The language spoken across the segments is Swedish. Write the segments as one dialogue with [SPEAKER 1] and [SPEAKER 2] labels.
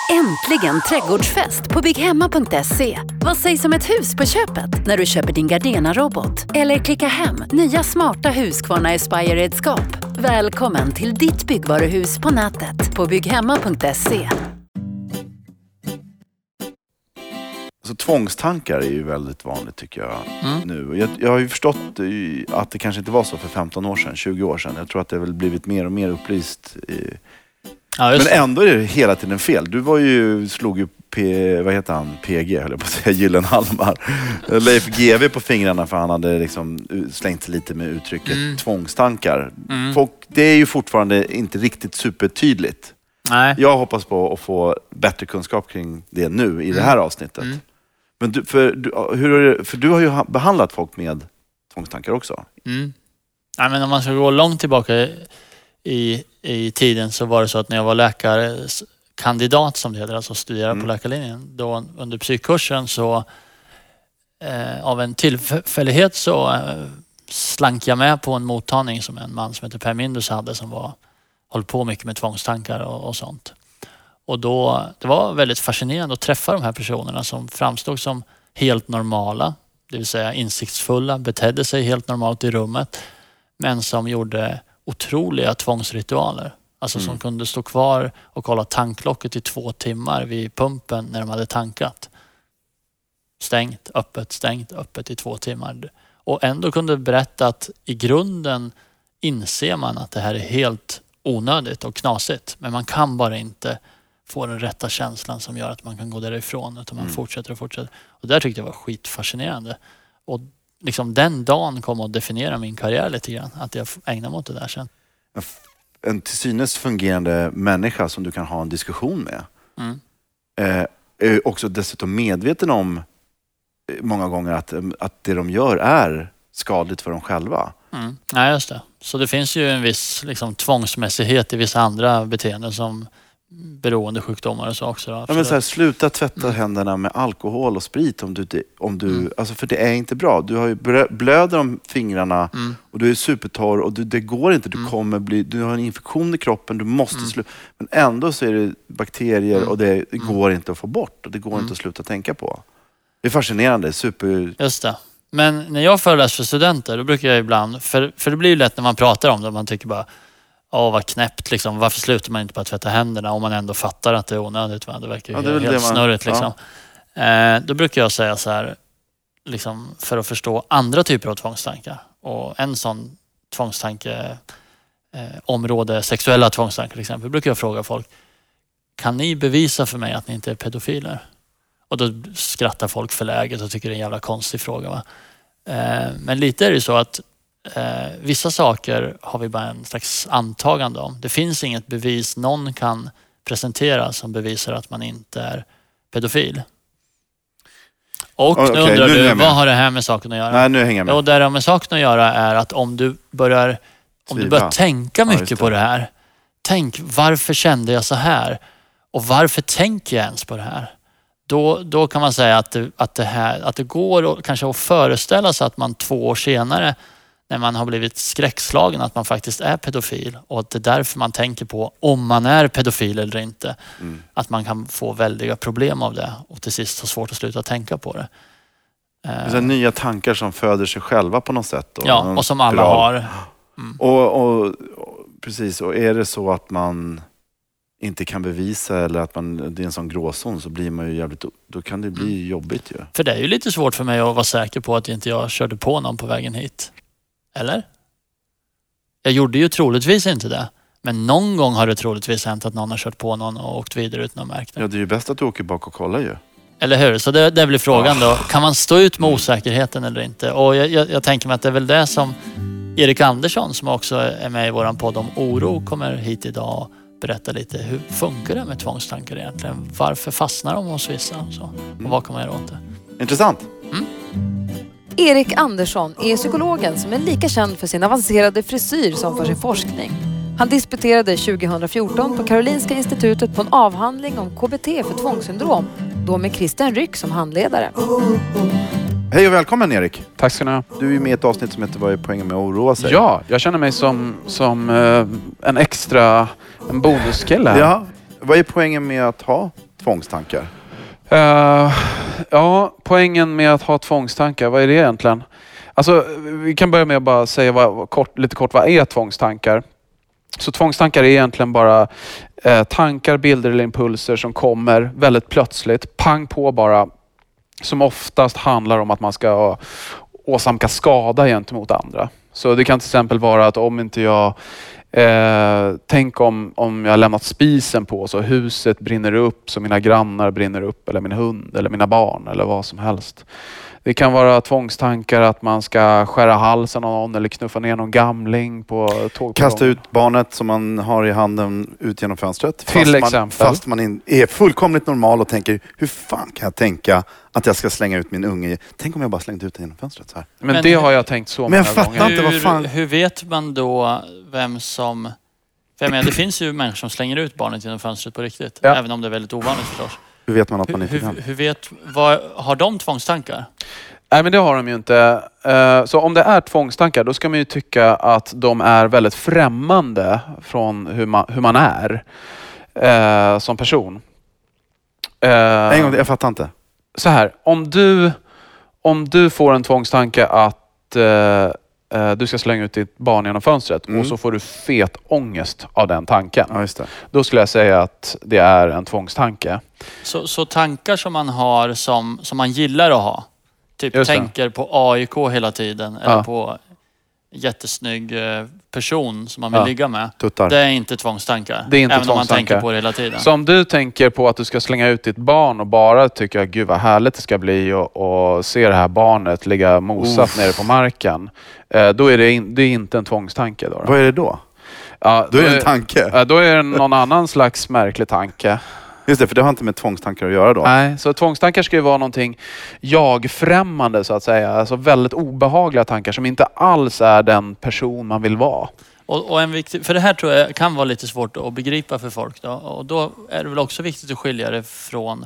[SPEAKER 1] Äntligen trädgårdsfest på bygghemma.se. Vad sägs om ett hus på köpet när du köper din Gardena-robot? Eller klicka hem nya smarta Husqvarna Aspire-redskap. Välkommen till ditt byggvaruhus på nätet på bygghemma.se.
[SPEAKER 2] Så tvångstankar är ju väldigt vanligt tycker jag nu. Jag har ju förstått att det kanske inte var så för 15 år sedan, 20 år sedan. Jag tror att det har väl blivit mer och mer upplyst. Men ändå är det hela tiden fel. Du slog ju PG höll jag på att säga, Gyllenhammar. Leif GW på fingrarna för han hade liksom slängt lite med uttrycket tvångstankar. Det är ju fortfarande inte riktigt supertydligt.
[SPEAKER 3] Nej.
[SPEAKER 2] Jag hoppas på att få bättre kunskap kring det nu i det här avsnittet. Men du har ju behandlat folk med tvångstankar också.
[SPEAKER 3] Nej, men om man ska gå långt tillbaka i tiden så var det så att när jag var läkarkandidat som det heter, alltså studerade på läkarlinjen, då under psykkursen så av en tillfällighet så slank jag med på en mottagning som en man som heter Per Mindus hade som höll på mycket med tvångstankar och sånt. Och då, det var väldigt fascinerande att träffa de här personerna som framstod som helt normala, det vill säga insiktsfulla, betedde sig helt normalt i rummet, men som gjorde otroliga tvångsritualer. Alltså som kunde stå kvar och kolla tanklocket i 2 timmar vid pumpen när de hade tankat. Stängt, öppet i 2 timmar. Och ändå kunde berätta att i grunden inser man att det här är helt onödigt och knasigt. Men man kan bara inte få den rätta känslan som gör att man kan gå därifrån. Utan man fortsätter. Och där tyckte jag var skitfascinerande. Och liksom den dagen kom att definiera min karriär lite grann. Att jag ägnar mig åt det där sen.
[SPEAKER 2] En till synes fungerande människa som du kan ha en diskussion med. Är också dessutom medveten om många gånger att det de gör är skadligt för dem själva.
[SPEAKER 3] Ja, just det. Så det finns ju en viss liksom, tvångsmässighet i vissa andra beteenden som beroendesjukdomar och så också. Då,
[SPEAKER 2] ja, men så här, sluta tvätta händerna med alkohol och sprit om du alltså för det är inte bra. Du har ju blöder om fingrarna och du är supertorr och det går inte. Du har en infektion i kroppen, du måste sluta. Men ändå så är det bakterier och det går inte att få bort och det går inte att sluta tänka på. Det är fascinerande,
[SPEAKER 3] Just det. Men när jag föreläser för studenter, då brukar jag ibland, för det blir ju lätt när man pratar om det, man tycker bara vad knäppt liksom. Varför slutar man inte på att tvätta händerna om man ändå fattar att det är onödigt? Va? Det verkar ju helt snurrigt liksom. Då brukar jag säga så här, liksom, för att förstå andra typer av tvångstankar. Och en sån tvångstanke, område sexuella tvångstankar till exempel, brukar jag fråga folk, kan ni bevisa för mig att ni inte är pedofiler? Och då skrattar folk för läget och tycker det är en jävla konstig fråga. Va? Men lite är det så att vissa saker har vi bara en slags antagande om. Det finns inget bevis någon kan presentera som bevisar att man inte är pedofil. Och nu undrar du, vad har det här med saken att göra?
[SPEAKER 2] Nej, nu hänger jag med.
[SPEAKER 3] Och det med saken att göra är att om du börjar tänka mycket på det här. Tänk, varför kände jag så här? Och varför tänker jag ens på det här? Då kan man säga att det går kanske att föreställa sig att man 2 år senare när man har blivit skräckslagen att man faktiskt är pedofil och att det är därför man tänker på om man är pedofil eller inte. Att man kan få väldiga problem av det och till sist ha svårt att sluta tänka på det.
[SPEAKER 2] Det är nya tankar som föder sig själva på något sätt.
[SPEAKER 3] Och som alla har.
[SPEAKER 2] Och precis, och är det så att man inte kan bevisa eller att det är en sån gråzon så blir man ju jävligt, då kan det bli jobbigt ju.
[SPEAKER 3] För det är ju lite svårt för mig att vara säker på att inte jag körde på någon på vägen hit. Eller? Jag gjorde ju troligtvis inte det. Men någon gång har det troligtvis hänt att någon har kört på någon och åkt vidare utan att märka det.
[SPEAKER 2] Ja, det är ju bäst att du åker bak och kollar ju.
[SPEAKER 3] Eller hur? Så det blir frågan då. Kan man stå ut med osäkerheten eller inte? Och jag tänker mig att det är väl det som Erik Andersson, som också är med i våran podd om oro, kommer hit idag och berätta lite. Hur funkar det med tvångstankar egentligen? Varför fastnar de hos vissa? Och, så? Och vad kan man göra åt det?
[SPEAKER 2] Intressant.
[SPEAKER 4] Erik Andersson är psykologen som är lika känd för sin avancerade frisyr som för sin forskning. Han disputerade 2014 på Karolinska institutet på en avhandling om KBT för tvångssyndrom, då med Christian Ryck som handledare.
[SPEAKER 2] Hej och välkommen Erik.
[SPEAKER 5] Tack ska ni ha.
[SPEAKER 2] Du är ju med i ett avsnitt som heter Vad är poängen med att oroa sig?
[SPEAKER 5] Ja, jag känner mig som en bonuskille här.
[SPEAKER 2] Ja, vad är poängen med att ha tvångstankar?
[SPEAKER 5] Ja, poängen med att ha tvångstankar, vad är det egentligen? Alltså, vi kan börja med att bara säga lite kort, vad är tvångstankar? Så tvångstankar är egentligen bara tankar, bilder eller impulser som kommer väldigt plötsligt, pang på bara, som oftast handlar om att man ska åsamka skada gentemot andra. Så det kan till exempel vara att om inte jag tänk om jag har lämnat spisen på så huset brinner upp, så mina grannar brinner upp, eller min hund eller mina barn eller vad som helst. Det kan vara tvångstankar att man ska skära halsen av någon eller knuffa ner någon gamling på tågperrongen.
[SPEAKER 2] Kasta ut barnet som man har i handen ut genom fönstret.
[SPEAKER 5] Till exempel.
[SPEAKER 2] Fast man är fullkomligt normal och tänker, hur fan kan jag tänka att jag ska slänga ut min unge? Tänk om jag bara slängde ut den genom fönstret så här.
[SPEAKER 5] Men det har jag tänkt så många gånger.
[SPEAKER 2] Inte, vad fan.
[SPEAKER 3] Hur vet man då vem som... För jag menar, det finns ju människor som slänger ut barnet genom fönstret på riktigt.
[SPEAKER 5] Ja.
[SPEAKER 3] Även om det är väldigt ovanligt förstås.
[SPEAKER 2] Hur vet man att man inte kan?
[SPEAKER 3] Har de tvångstankar?
[SPEAKER 5] Nej, men det har de ju inte. Så om det är tvångstankar, då ska man ju tycka att de är väldigt främmande från hur man är som person.
[SPEAKER 2] En gång, jag fattar inte.
[SPEAKER 5] Så här, om du får en tvångstanke att du ska slänga ut ditt barn genom fönstret och så får du fet ångest av den tanken.
[SPEAKER 2] Ja, just det.
[SPEAKER 5] Då skulle jag säga att det är en tvångstanke.
[SPEAKER 3] Så tankar som man har som man gillar att ha. Typ tänker på AIK hela tiden. Eller på jättesnygg person som man vill ligga med.
[SPEAKER 2] Tuttar.
[SPEAKER 3] Det är inte tvångstankar.
[SPEAKER 5] Det är inte
[SPEAKER 3] även om man
[SPEAKER 5] tvångstankar.
[SPEAKER 3] tänker på det hela tiden.
[SPEAKER 5] Så om du tänker på att du ska slänga ut ditt barn och bara tycker att gud vad härligt det ska bli och se det här barnet ligga mosat nere på marken. Då är det är inte en tvångstanke. Då.
[SPEAKER 2] Vad är det då?
[SPEAKER 5] Ja,
[SPEAKER 2] Då är det en tanke.
[SPEAKER 5] Då är det någon annan slags märklig tanke.
[SPEAKER 2] Just det, för det har inte med tvångstankar att göra då.
[SPEAKER 5] Nej, så tvångstankar ska ju vara någonting jag-främmande så att säga. Alltså väldigt obehagliga tankar som inte alls är den person man vill vara.
[SPEAKER 3] Och en viktig, för det här tror jag kan vara lite svårt att begripa för folk då. Och då är det väl också viktigt att skilja det från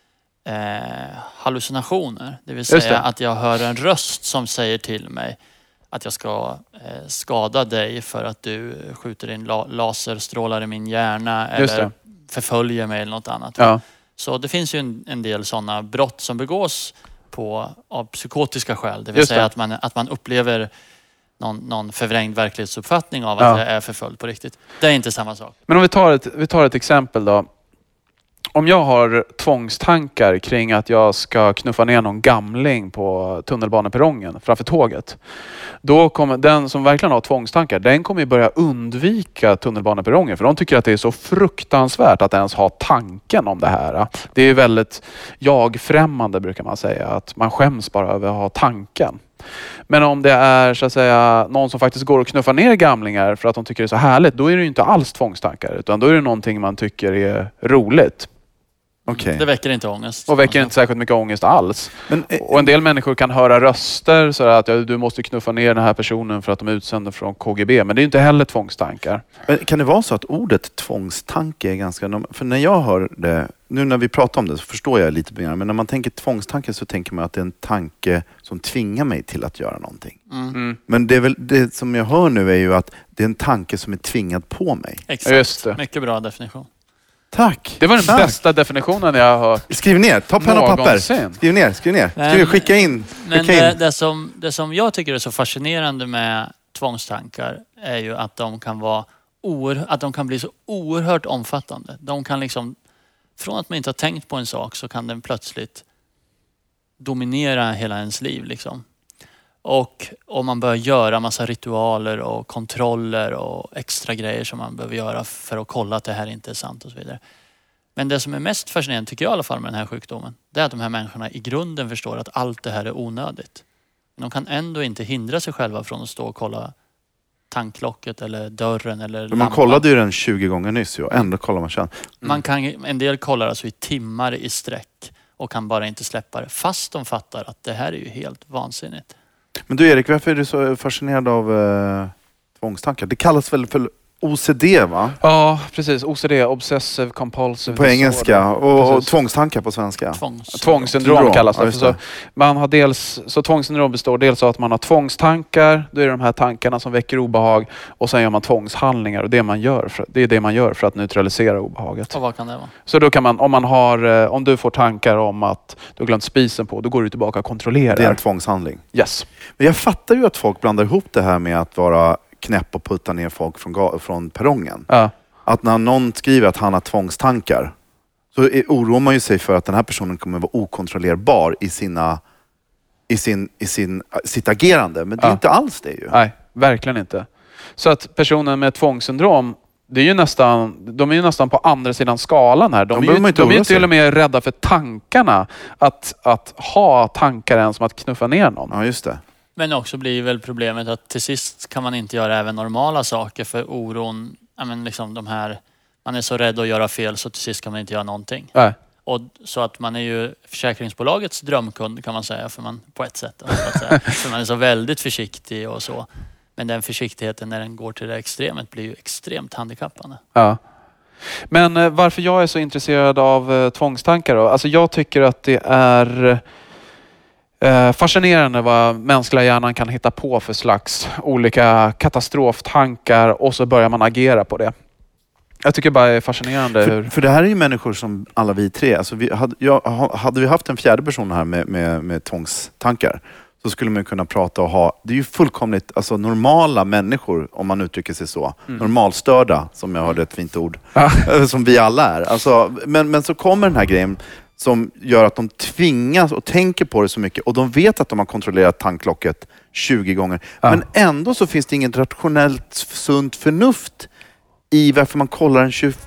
[SPEAKER 3] hallucinationer. Det vill säga att jag hör en röst som säger till mig att jag ska skada dig för att du skjuter in laserstrålar i min hjärna eller förföljer mig eller något annat.
[SPEAKER 5] Ja.
[SPEAKER 3] Så det finns ju en del sådana brott som begås av psykotiska skäl. Det vill säga att man upplever någon förvrängd verklighetsuppfattning av att jag är förföljd på riktigt. Det är inte samma sak.
[SPEAKER 5] Men om vi tar ett exempel då. Om jag har tvångstankar kring att jag ska knuffa ner någon gamling på tunnelbaneperrongen framför tåget. Då kommer den som verkligen har tvångstankar, den kommer ju börja undvika tunnelbaneperrongen. För de tycker att det är så fruktansvärt att ens ha tanken om det här. Det är väldigt jag-främmande brukar man säga. Att man skäms bara över att ha tanken. Men om det är så att säga någon som faktiskt går och knuffar ner gamlingar för att de tycker det är så härligt, då är det ju inte alls tvångstankar. Utan då är det någonting man tycker är roligt.
[SPEAKER 2] Okay.
[SPEAKER 3] Det väcker inte ångest.
[SPEAKER 5] Och väcker inte särskilt mycket ångest alls. Och en del människor kan höra röster så att du måste knuffa ner den här personen för att de är utsända från KGB. Men det är inte heller tvångstankar.
[SPEAKER 2] Men kan det vara så att ordet tvångstanke är ganska... För när jag hör det, nu när vi pratar om det så förstår jag lite mer. Men när man tänker tvångstanke så tänker man att det är en tanke som tvingar mig till att göra någonting. Men det är väl det som jag hör nu är ju att det är en tanke som är tvingad på mig.
[SPEAKER 3] Exakt.
[SPEAKER 5] Just det.
[SPEAKER 3] Mycket bra definition.
[SPEAKER 2] Tack.
[SPEAKER 5] Det var den bästa definitionen jag har hört.
[SPEAKER 2] Skriv ner, ta penna och papper.
[SPEAKER 5] Någonsin.
[SPEAKER 2] Skriv ner. Skicka in.
[SPEAKER 3] Men det som jag tycker är så fascinerande med tvångstankar är ju att de kan bli så oerhört omfattande. De kan liksom, från att man inte har tänkt på en sak så kan den plötsligt dominera hela ens liv liksom. Och om man börjar göra massa ritualer och kontroller och extra grejer som man behöver göra för att kolla att det här inte är sant och så vidare. Men det som är mest fascinerande tycker jag i alla fall med den här sjukdomen, det är att de här människorna i grunden förstår att allt det här är onödigt. Men de kan ändå inte hindra sig själva från att stå och kolla tanklocket eller dörren eller lampan.
[SPEAKER 2] Man kollade ju den 20 gånger nyss och ändå kollar man sen.
[SPEAKER 3] En del kollar alltså i timmar i sträck och kan bara inte släppa det. Fast de fattar att det här är ju helt vansinnigt.
[SPEAKER 2] Men du Erik, varför är du så fascinerad av tvångstankar? Det kallas väl för OCD, va?
[SPEAKER 5] Ja, precis. OCD, Obsessive Compulsive
[SPEAKER 2] På
[SPEAKER 5] Disorder.
[SPEAKER 2] engelska. Och
[SPEAKER 5] Precis.
[SPEAKER 2] tvångstankar på svenska.
[SPEAKER 5] Tvångssyndrom kallas det.
[SPEAKER 2] Ja,
[SPEAKER 5] Så man har så tvångssyndrom består dels av att man har tvångstankar, då är det de här tankarna som väcker obehag, och sen gör man tvångshandlingar, och det är det man gör för att neutralisera obehaget.
[SPEAKER 3] Och vad kan det vara?
[SPEAKER 5] Så då kan man, om du får tankar om att du har glömt spisen på, då går du tillbaka och kontrollerar.
[SPEAKER 2] Det är en tvångshandling.
[SPEAKER 5] Yes.
[SPEAKER 2] Men jag fattar ju att folk blandar ihop det här med att vara knäpp och putta ner folk från perrongen.
[SPEAKER 5] Ja.
[SPEAKER 2] Att när någon skriver att han har tvångstankar, så oroar man ju sig för att den här personen kommer att vara okontrollerbar i sitt agerande. Men det är inte alls det ju.
[SPEAKER 5] Nej, verkligen inte. Så att personen med tvångssyndrom, de är ju nästan på andra sidan skalan här. De är ju till och med rädda för tankarna. Att ha tankar än som att knuffa ner någon.
[SPEAKER 2] Ja, just det.
[SPEAKER 3] Men också blir väl problemet att till sist kan man inte göra även normala saker för oron. Liksom man är så rädd att göra fel så till sist kan man inte göra någonting.
[SPEAKER 5] Nej.
[SPEAKER 3] Och så att man är ju försäkringsbolagets drömkund kan man säga, på ett sätt. Så att säga. För man är så väldigt försiktig och så. Men den försiktigheten när den går till det extremet blir ju extremt handikappande.
[SPEAKER 5] Ja. Men varför jag är så intresserad av tvångstankar då? Alltså jag tycker att det är fascinerande vad mänskliga hjärnan kan hitta på för slags olika katastroftankar, och så börjar man agera på det. Jag tycker bara det är fascinerande.
[SPEAKER 2] För det här är ju människor som alla vi tre. Alltså hade vi haft en fjärde person här med tvångstankar, så skulle man kunna prata och ha... Det är ju fullkomligt normala människor, om man uttrycker sig så. Normalstörda, som jag hörde ett fint ord. Som vi alla är. Men så kommer den här grejen som gör att de tvingas och tänker på det så mycket. Och de vet att de har kontrollerat tanklocket 20 gånger. Men ändå så finns det inget rationellt sunt förnuft i varför man kollar en 22,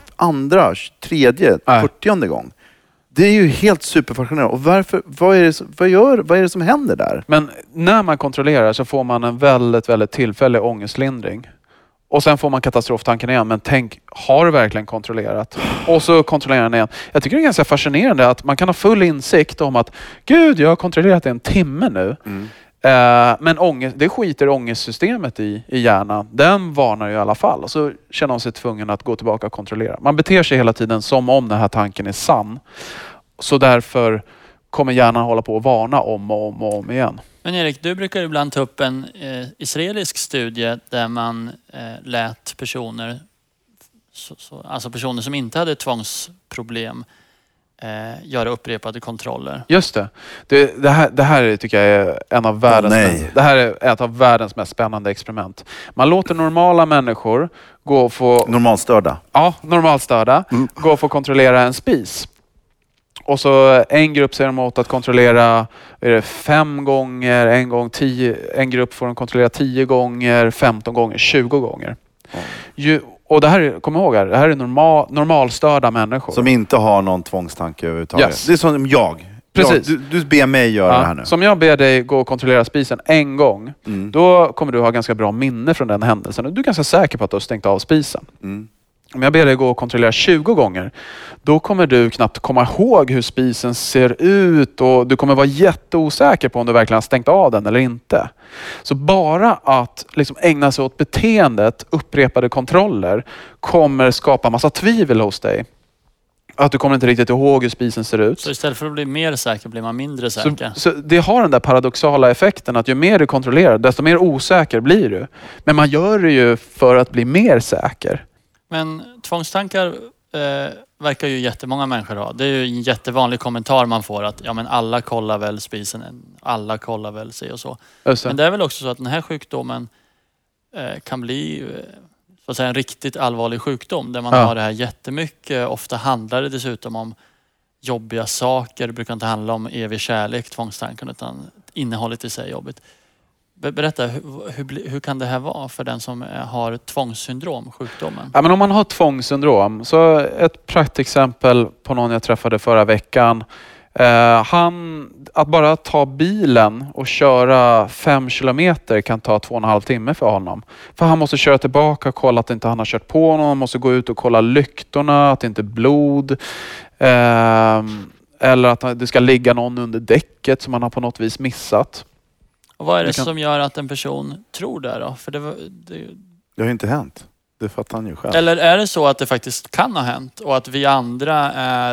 [SPEAKER 2] 23, 40:e gång. Det är ju helt superfascinerande. Och vad är det som händer där?
[SPEAKER 5] Men när man kontrollerar så får man en väldigt, väldigt tillfällig ångestlindring. Och sen får man katastroftanken igen. Men tänk, har du verkligen kontrollerat? Och så kontrollerar den igen. Jag tycker det är ganska fascinerande att man kan ha full insikt om att Gud, jag har kontrollerat en timme nu. Men det skiter ångestsystemet i hjärnan. Den varnar ju i alla fall. Och så känner man sig tvungen att gå tillbaka och kontrollera. Man beter sig hela tiden som om den här tanken är sann. Så därför kommer hjärnan hålla på att varna om och om igen.
[SPEAKER 3] Men Erik, du brukar ibland ta upp en israelisk studie där man lät personer, alltså personer som inte hade tvångsproblem, göra upprepade kontroller.
[SPEAKER 5] Just det. Det här tycker jag är det här är ett av världens mest spännande experiment. Man låter normala människor gå och få...
[SPEAKER 2] Normalstörda.
[SPEAKER 5] Ja, normalstörda. Gå och få kontrollera en spis. Och så en grupp ser de åt att kontrollera 5 gånger, en gång 10. En grupp får de kontrollera 10 gånger, 15 gånger, 20 gånger. Och det här, kom ihåg det här är normalstörda människor.
[SPEAKER 2] Som inte har någon tvångstanke överhuvudtaget.
[SPEAKER 5] Yes.
[SPEAKER 2] Det är som jag.
[SPEAKER 5] Precis.
[SPEAKER 2] Du ber mig göra det här nu.
[SPEAKER 5] Som jag ber dig gå och kontrollera spisen en gång, då kommer du ha ganska bra minne från den händelsen. Och du är ganska säker på att du har stängt av spisen. Om jag ber dig gå och kontrollera 20 gånger, då kommer du knappt komma ihåg hur spisen ser ut, och du kommer vara jätteosäker på om du verkligen har stängt av den eller inte. Så bara att ägna sig åt beteendet, upprepade kontroller, kommer skapa massa tvivel hos dig. Att du kommer inte riktigt ihåg hur spisen ser ut.
[SPEAKER 3] Så istället för att bli mer säker blir man mindre säker.
[SPEAKER 5] Så det har den där paradoxala effekten att ju mer du kontrollerar, desto mer osäker blir du. Men man gör det ju för att bli mer säker.
[SPEAKER 3] Men tvångstankar verkar ju jättemånga människor ha. Det är ju en jättevanlig kommentar man får att men alla kollar väl spisen, alla kollar väl sig och så. Men det är väl också så att den här sjukdomen kan bli så att säga en riktigt allvarlig sjukdom där man har det här jättemycket. Ofta handlar det dessutom om jobbiga saker. Det brukar inte handla om evig kärlek, tvångstanken, utan innehållet i sig är jobbigt. Berätta, hur kan det här vara för den som har tvångssyndrom, sjukdomen?
[SPEAKER 5] Ja, men om man har tvångssyndrom, så ett praktexempel på någon jag träffade förra veckan. Att bara ta bilen och köra 5 kilometer kan ta 2,5 timmar för honom. För han måste köra tillbaka och kolla att inte han har kört på någon. Han måste gå ut och kolla lyktorna, att det inte är blod. Eller att det ska ligga någon under däcket som han har på något vis missat.
[SPEAKER 3] Och vad är det som gör att en person tror det då? För
[SPEAKER 2] det har inte hänt. Det fattar han ju själv.
[SPEAKER 3] Eller är det så att det faktiskt kan ha hänt och att vi andra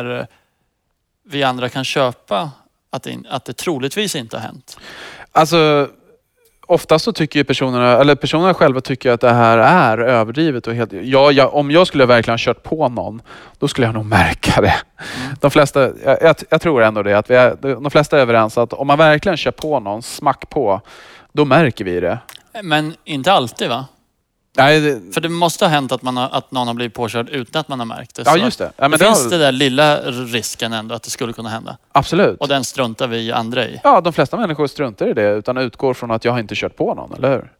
[SPEAKER 3] kan köpa att det troligtvis inte har hänt?
[SPEAKER 5] Alltså, oftast så tycker ju personerna själva tycker att det här är överdrivet och helt... om jag skulle verkligen ha kört på någon, då skulle jag nog märka det. De flesta, jag tror ändå det, att de flesta är överens att om man verkligen kör på någon, smack på, då märker vi det.
[SPEAKER 3] Men inte alltid, va?
[SPEAKER 5] Nej,
[SPEAKER 3] För det måste ha hänt att någon har blivit påkörd utan att man har märkt det.
[SPEAKER 5] Ja, just det. Ja, men
[SPEAKER 3] det finns det där lilla risken ändå att det skulle kunna hända.
[SPEAKER 5] Absolut.
[SPEAKER 3] Och den struntar vi andra i.
[SPEAKER 5] Ja, de flesta människor struntar i det utan utgår från att jag har inte kört på någon, eller hur?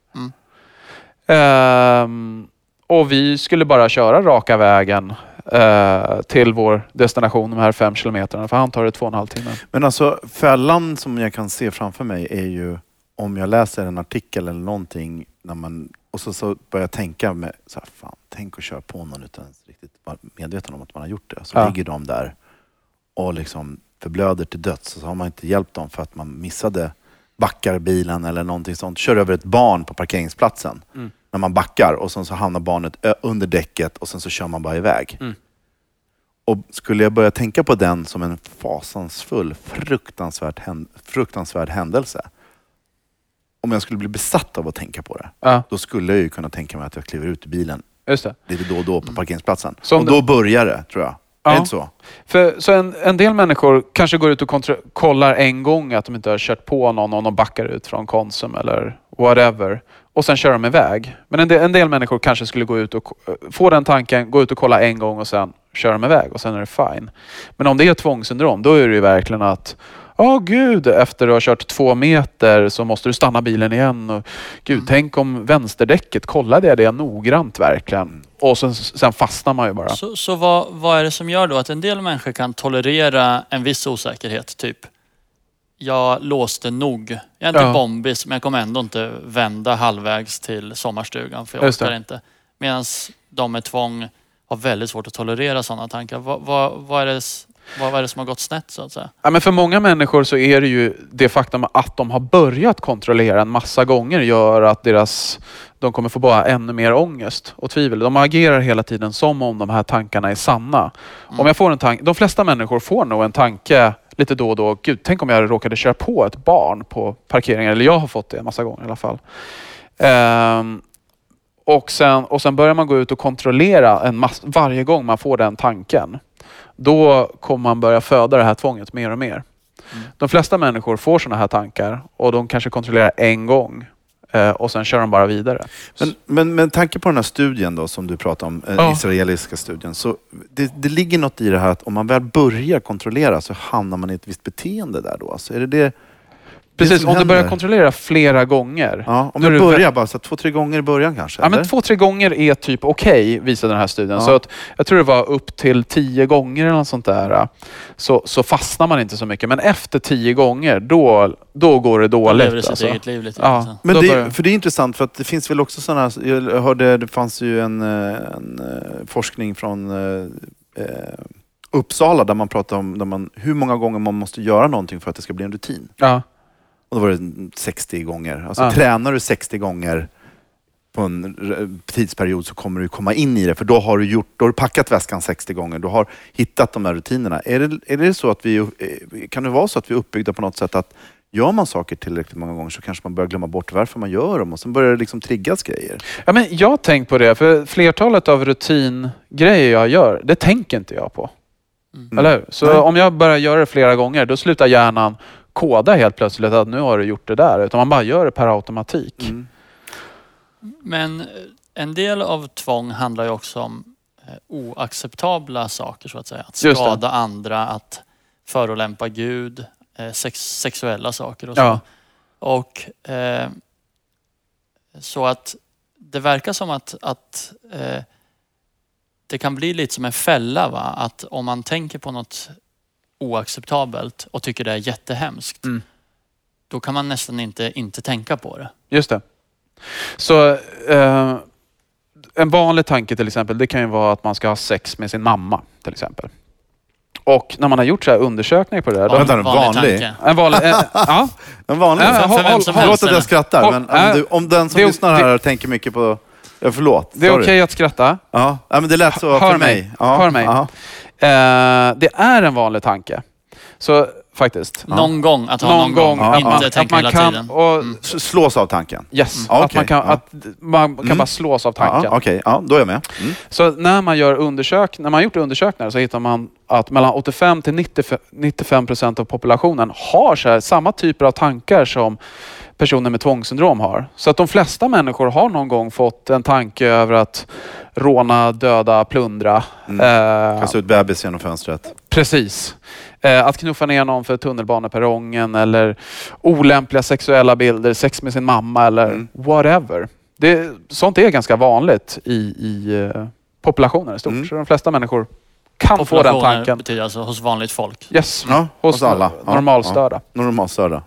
[SPEAKER 5] Och vi skulle bara köra raka vägen till vår destination, de här 5 kilometerna. För han tar det 2,5 timmar.
[SPEAKER 2] Men alltså fällan som jag kan se framför mig är ju om jag läser en artikel eller någonting och så börjar jag tänka med så här, fan, tänk att köra på någon utan ens riktigt vara medveten om att man har gjort det. Så ligger de där och liksom förblöder till döds. Så har man inte hjälpt dem för att man missade backar bilen eller någonting sånt. Kör över ett barn på parkeringsplatsen. När man backar och sen så hamnar barnet under däcket och sen så kör man bara iväg. Och skulle jag börja tänka på den som en fasansfull, fruktansvärd händelse. Om jag skulle bli besatt av att tänka på det, då skulle jag ju kunna tänka mig att jag kliver ut i bilen
[SPEAKER 5] Just det.
[SPEAKER 2] lite då och då på parkeringsplatsen.
[SPEAKER 5] Och
[SPEAKER 2] då börjar det, tror jag.
[SPEAKER 5] Ja.
[SPEAKER 2] Är det inte så?
[SPEAKER 5] Så en del människor kanske går ut och kollar en gång att de inte har kört på någon om de backar ut från Konsum eller whatever. Och sen kör de iväg. Men en del människor kanske skulle gå ut och få den tanken, gå ut och kolla en gång och sen kör de iväg och sen är det fine. Men om det är tvångssyndrom, då är det ju verkligen att gud, efter att ha kört 2 meter så måste du stanna bilen igen. Och, gud, tänk om vänsterdäcket, kollade jag det noggrant verkligen. Och sen fastnar man ju bara.
[SPEAKER 3] Så vad är det som gör då att en del människor kan tolerera en viss osäkerhet? Typ, jag låste nog. Jag är inte bombis, men jag kommer ändå inte vända halvvägs till sommarstugan. För jag orkar inte. Medan de med tvång har väldigt svårt att tolerera sådana tankar. Vad är det som har gått snett, så att säga? Ja, men
[SPEAKER 5] för många människor så är det ju det faktum att de har börjat kontrollera en massa gånger gör att de kommer få bara ännu mer ångest och tvivel. De agerar hela tiden som om de här tankarna är sanna. Om jag får en tanke, de flesta människor får nog en tanke lite då och då. Gud, tänk om jag råkade köra på ett barn på parkeringen. Eller jag har fått det en massa gånger i alla fall. Och sen börjar man gå ut och kontrollera varje gång man får den tanken. Då kommer man börja föda det här tvånget mer och mer. De flesta människor får såna här tankar och de kanske kontrollerar en gång och sen kör de bara vidare.
[SPEAKER 2] Men tanke på den här studien då som du pratar om, israeliska studien, så det ligger något i det här att om man väl börjar kontrollera så hamnar man i ett visst beteende där då. Alltså är det
[SPEAKER 5] precis, om du börjar kontrollera flera gånger.
[SPEAKER 2] Ja, om du börjar bara så 2-3 gånger i början kanske.
[SPEAKER 5] Ja, men 2-3 gånger är typ okej, visar den här studien. Så att, jag tror det var upp till 10 gånger eller något sånt där. Så fastnar man inte så mycket. Men efter 10 gånger, då går det dåligt.
[SPEAKER 3] Då lever det sitt eget liv lite.
[SPEAKER 2] Ja. Men för det är intressant för att det finns väl också sådana, jag hörde det fanns ju en forskning från Uppsala där man pratar om hur många gånger man måste göra någonting för att det ska bli en rutin.
[SPEAKER 5] Ja.
[SPEAKER 2] Och då var det 60 gånger. Alltså tränar du 60 gånger på en tidsperiod så kommer du komma in i det. För då har du packat väskan 60 gånger. Du har hittat de här rutinerna. Är det så att kan det vara så att vi är uppbyggda på något sätt att gör man saker tillräckligt många gånger så kanske man börjar glömma bort varför man gör dem och sen börjar det liksom triggas grejer.
[SPEAKER 5] Ja, men jag har tänkt på det, för flertalet av rutingrejer jag gör, det tänker inte jag på. Eller hur? Så om jag börjar göra det flera gånger, då slutar hjärnan koda helt plötsligt att nu har du gjort det där. Utan man bara gör det per automatik.
[SPEAKER 3] Men en del av tvång handlar ju också om oacceptabla saker, så att säga. Att skada andra, att förolämpa Gud, sexuella saker och så.
[SPEAKER 5] Ja.
[SPEAKER 3] Och så att det verkar som att det kan bli lite som en fälla, va? Att om man tänker på något oacceptabelt och tycker det är jättehemskt, då kan man nästan inte tänka på det.
[SPEAKER 5] Just det. Så en vanlig tanke till exempel, det kan ju vara att man ska ha sex med sin mamma till exempel. Och när man har gjort så här undersökningar på det där...
[SPEAKER 2] En vanlig?
[SPEAKER 5] En vanlig?
[SPEAKER 2] En vanlig? Förlåt att jag skrattar, men om den som lyssnar här tänker mycket på Ja, förlåt.
[SPEAKER 5] Det är okej att skratta.
[SPEAKER 2] Ja, men det lät så för mig. Ja.
[SPEAKER 5] Hör mig. Det är en vanlig tanke. Så faktiskt.
[SPEAKER 3] Någon gång att ha någon gång. Inte tänka hela tiden.
[SPEAKER 2] Slås av tanken.
[SPEAKER 5] Yes.
[SPEAKER 2] Okay.
[SPEAKER 5] Att man kan bara slås av tanken.
[SPEAKER 2] Okej, då är jag med.
[SPEAKER 5] Så när man gjort undersökningar så hittar man att mellan 85 till 95% av populationen har så här, samma typer av tankar som personer med tvångssyndrom har. Så att de flesta människor har någon gång fått en tanke över att råna, döda, plundra.
[SPEAKER 2] Kasta ut bebis genom fönstret.
[SPEAKER 5] Precis. Att knuffa ner någon för tunnelbaneperrongen eller olämpliga sexuella bilder, sex med sin mamma eller whatever. Sånt är ganska vanligt i populationen i stort. Så de flesta människor kan få den tanken.
[SPEAKER 3] Betyder alltså hos vanligt folk?
[SPEAKER 5] Yes,
[SPEAKER 2] hos alla.
[SPEAKER 5] Normalstörda.
[SPEAKER 2] Normalstörda.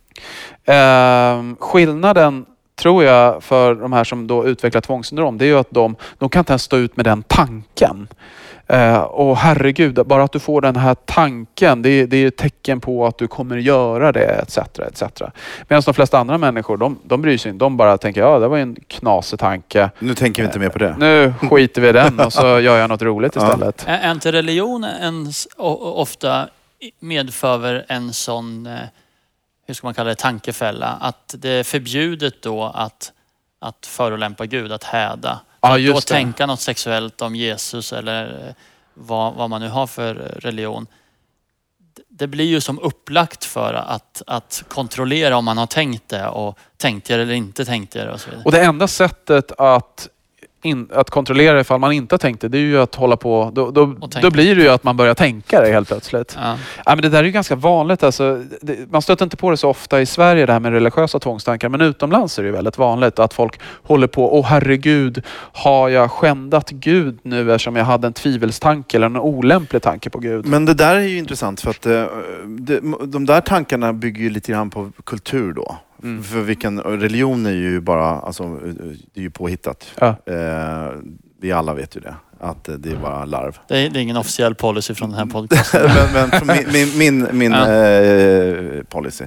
[SPEAKER 5] Skillnaden tror jag för de här som då utvecklar tvångssyndrom, det är ju att de kan inte ens stå ut med den tanken. Och herregud, bara att du får den här tanken, det är ett tecken på att du kommer göra det, etc. Medan de flesta andra människor, de bryr sig inte. De bara tänker, det var en knasig tanke.
[SPEAKER 2] Nu tänker vi inte mer på det.
[SPEAKER 5] Nu skiter vi i den och så gör jag något roligt istället.
[SPEAKER 3] Är inte religion ofta medför en sån, hur ska man kalla det, tankefälla? Att det är förbjudet då att förolämpa Gud, att häda. Då tänka något sexuellt om Jesus eller vad man nu har för religion. Det blir ju som upplagt för att kontrollera om man har tänkt det och tänkt det eller inte tänkt det och så vidare.
[SPEAKER 5] Och det enda sättet att kontrollera ifall man inte har tänkt det är ju att hålla på. Då blir det ju att man börjar tänka det helt plötsligt. Ja, men det där är ju ganska vanligt. Alltså, man stöter inte på det så ofta i Sverige, det här med religiösa tvångstankar. Men utomlands är det ju väldigt vanligt att folk håller på. Herregud, har jag skändat Gud nu eftersom jag hade en tvivelstanke eller en olämplig tanke på Gud? Men
[SPEAKER 2] det där är ju intressant för att de där tankarna bygger ju lite grann på kultur då. För vilken religion är ju bara, alltså det är ju påhittat. Ja. Vi alla vet ju det. Att det är bara larv.
[SPEAKER 3] Det är ingen officiell policy från den här podcasten.
[SPEAKER 2] men från min policy.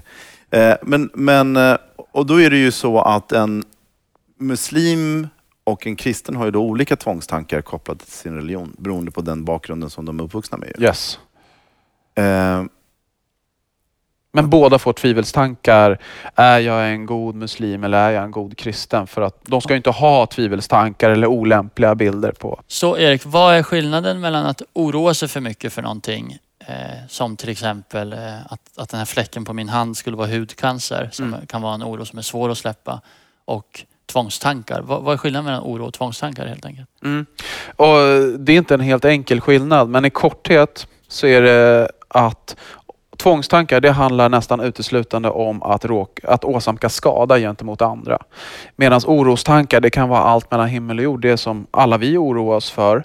[SPEAKER 2] Och då är det ju så att en muslim och en kristen har ju då olika tvångstankar kopplade till sin religion. Beroende på den bakgrunden som de är uppvuxna med.
[SPEAKER 5] Yes. Men båda får tvivelstankar. Är jag en god muslim eller är jag en god kristen? För att de ska ju inte ha tvivelstankar eller olämpliga bilder på.
[SPEAKER 3] Så Erik, vad är skillnaden mellan att oroa sig för mycket för någonting? Som till exempel att den här fläcken på min hand skulle vara hudcancer. Som kan vara en oro som är svår att släppa. Och tvångstankar. Vad är skillnaden mellan oro och tvångstankar helt enkelt?
[SPEAKER 5] Och det är inte en helt enkel skillnad. Men i korthet så är det att tvångstankar, det handlar nästan uteslutande om att åsamka skada gentemot andra. Medan orostankar, det kan vara allt mellan himmel och jord. Det som alla vi oroar oss för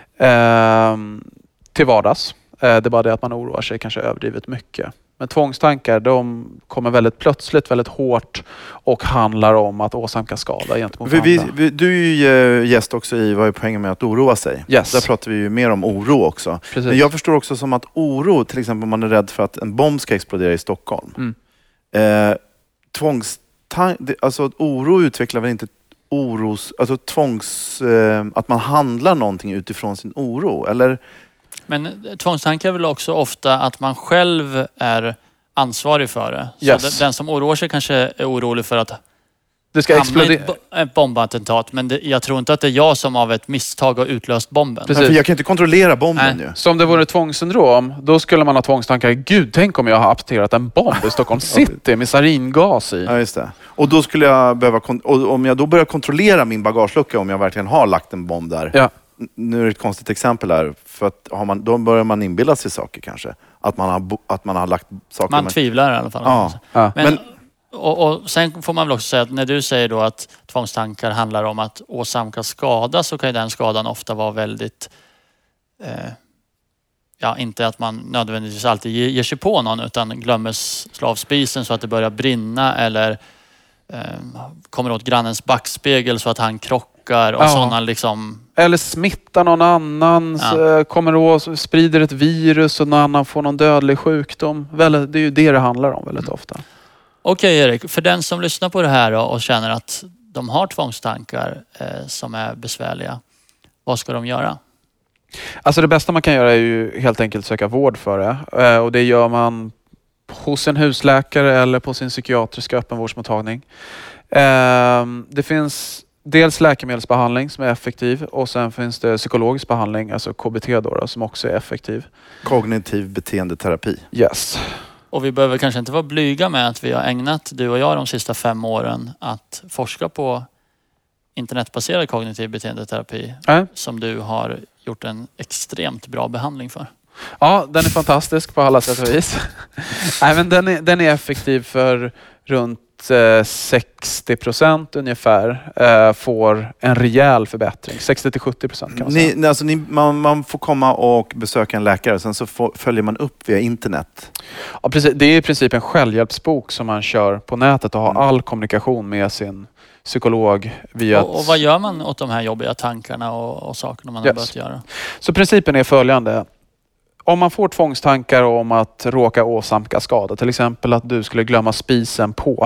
[SPEAKER 5] till vardags. Det är bara det att man oroar sig kanske överdrivet mycket. Men tvångstankar, de kommer väldigt plötsligt, väldigt hårt och handlar om att åsamka skada gentemot andra.
[SPEAKER 2] Du är ju gäst också i Vad är poängen med att oroa sig?
[SPEAKER 5] Yes.
[SPEAKER 2] Där pratar vi ju mer om oro också. Precis. Men jag förstår också som att oro, till exempel om man är rädd för att en bomb ska explodera i Stockholm. Alltså oro utvecklar väl inte att man handlar någonting utifrån sin oro, eller?
[SPEAKER 3] Men tvångstankar är väl också ofta att man själv är ansvarig för det.
[SPEAKER 5] Yes.
[SPEAKER 3] Så den som oroar sig kanske är orolig för att
[SPEAKER 5] det ska explodera
[SPEAKER 3] ett bombattentat. Men jag tror inte att det är jag som av ett misstag har utlöst bomben.
[SPEAKER 2] Precis. För jag kan inte kontrollera bomben ju.
[SPEAKER 5] Så om det vore tvångssyndrom, då skulle man ha tvångstankar. Gud, tänk om jag har apterat en bomb i Stockholm city med saringas i.
[SPEAKER 2] Ja, just det. Och då skulle jag behöva... om jag då börjar kontrollera min bagagelucka, om jag verkligen har lagt en bomb där. Ja. Nu är det ett konstigt exempel här. För att då börjar man inbilla sig saker kanske. Att man har lagt saker...
[SPEAKER 3] Man tvivlar i alla fall.
[SPEAKER 2] Ja.
[SPEAKER 3] Men och sen får man väl också säga att när du säger då att tvångstankar handlar om att åsamka skada, så kan ju den skadan ofta vara väldigt... inte att man nödvändigtvis alltid ger sig på någon, utan glömmer slå av spisen så att det börjar brinna, eller kommer åt grannens backspegel så att han krockar och sådana liksom...
[SPEAKER 5] Eller smittar någon annan, kommer och sprider ett virus och någon annan får någon dödlig sjukdom. Det är ju det handlar om väldigt ofta.
[SPEAKER 3] Okej, Erik, för den som lyssnar på det här och känner att de har tvångstankar som är besvärliga, vad ska de göra?
[SPEAKER 5] Alltså det bästa man kan göra är ju helt enkelt söka vård för det. Och det gör man hos en husläkare eller på sin psykiatriska öppenvårdsmottagning. Det finns dels läkemedelsbehandling som är effektiv och sen finns det psykologisk behandling, alltså KBT då, som också är effektiv.
[SPEAKER 2] Kognitiv beteendeterapi.
[SPEAKER 5] Yes.
[SPEAKER 3] Och vi behöver kanske inte vara blyga med att vi har ägnat, du och jag, de sista 5 åren att forska på internetbaserad kognitiv beteendeterapi som du har gjort en extremt bra behandling för.
[SPEAKER 5] Ja, den är fantastisk på alla sätt och vis. Nej, men den är effektiv för runt 60% ungefär får en rejäl förbättring. 60-70% kan man säga.
[SPEAKER 2] Man får komma och besöka en läkare, sen så följer man upp via internet.
[SPEAKER 5] Ja, precis. Det är i princip en självhjälpsbok som man kör på nätet och har all kommunikation med sin psykolog via...
[SPEAKER 3] Och vad gör man åt de här jobbiga tankarna och sakerna man har börjat göra?
[SPEAKER 5] Så principen är följande. Om man får tvångstankar om att råka åsamka skada, till exempel att du skulle glömma spisen på.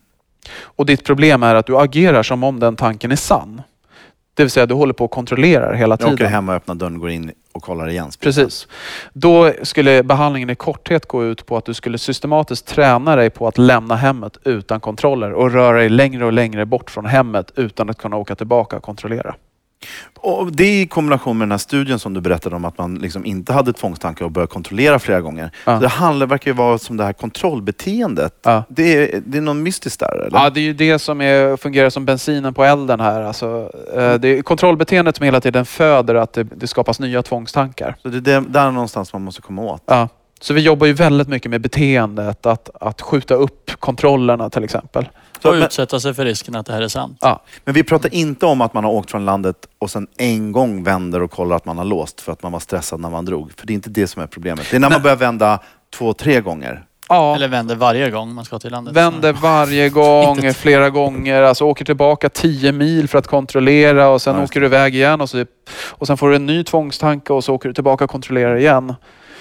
[SPEAKER 5] Och ditt problem är att du agerar som om den tanken är sann. Det vill säga du håller på att kontrollera hela tiden.
[SPEAKER 2] Jag åker hem och öppnar dörren, går in och kollar igen.
[SPEAKER 5] Precis. Då skulle behandlingen i korthet gå ut på att du skulle systematiskt träna dig på att lämna hemmet utan kontroller och röra dig längre och längre bort från hemmet utan att kunna åka tillbaka och kontrollera.
[SPEAKER 2] Och det är i kombination med den här studien som du berättade om, att man liksom inte hade tvångstankar och började kontrollera flera gånger. Ja. Det verkar ju vara som det här kontrollbeteendet. Ja. Det är någon mystiskt där, eller? Ja,
[SPEAKER 5] det är ju det som fungerar som bensinen på elden här. Alltså, det är kontrollbeteendet som hela tiden föder att det skapas nya tvångstankar.
[SPEAKER 2] Så det är där någonstans man måste komma åt.
[SPEAKER 5] Ja. Så vi jobbar ju väldigt mycket med beteendet, att skjuta upp kontrollerna till exempel.
[SPEAKER 3] Och utsätta sig för risken att det här är sant.
[SPEAKER 2] Ja. Men vi pratar inte om att man har åkt från landet och sen en gång vänder och kollar att man har låst för att man var stressad när man drog. För det är inte det som är problemet. Det är när man börjar vända 2-3 gånger.
[SPEAKER 5] Ja.
[SPEAKER 3] Eller vänder varje gång man ska till landet.
[SPEAKER 5] Vänder varje gång, flera gånger. Alltså åker tillbaka 10 mil för att kontrollera och sen åker du iväg igen. Och sen får du en ny tvångstanke och så åker du tillbaka och kontrollerar igen.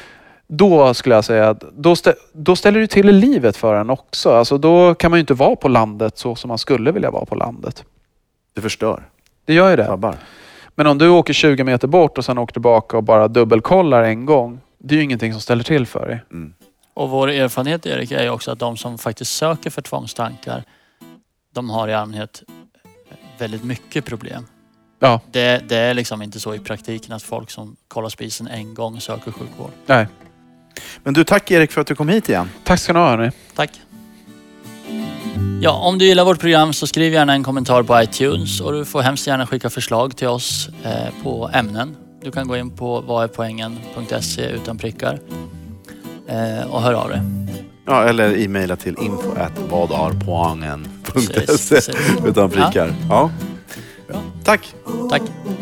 [SPEAKER 5] Då skulle jag säga att då ställer du till i livet för en också. Alltså då kan man ju inte vara på landet så som man skulle vilja vara på landet.
[SPEAKER 2] Det förstör.
[SPEAKER 5] Det gör ju det.
[SPEAKER 2] Sabbar.
[SPEAKER 5] Men om du åker 20 meter bort och sen åker tillbaka och bara dubbelkollar en gång. Det är ju ingenting som ställer till för dig.
[SPEAKER 2] Mm.
[SPEAKER 3] Och vår erfarenhet, Erik, är ju också att de som faktiskt söker för tvångstankar, de har i allmänhet väldigt mycket problem.
[SPEAKER 5] Ja.
[SPEAKER 3] Det är liksom inte så i praktiken att folk som kollar spisen en gång söker sjukvård.
[SPEAKER 5] Nej.
[SPEAKER 2] Men du, tack Erik för att du kom hit igen.
[SPEAKER 5] Tack ska ni ha, hörni.
[SPEAKER 3] Tack. Ja, om du gillar vårt program så skriv gärna en kommentar på iTunes och du får hemskt gärna skicka förslag till oss på ämnen. Du kan gå in på vadärpoängen.se utan prickar och hör av dig.
[SPEAKER 2] Ja, eller e-maila till info@vadharpoängen.se utan prickar. Ja. Tack.
[SPEAKER 3] Tack.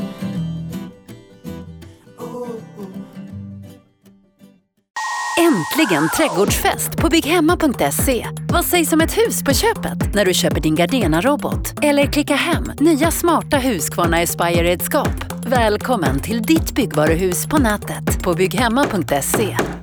[SPEAKER 1] Äntligen trädgårdsfest på bygghemma.se. Vad sägs om ett hus på köpet när du köper din Gardena-robot? Eller klicka hem nya smarta Husqvarna Aspire-redskap. Välkommen till ditt byggvaruhus på nätet på bygghemma.se.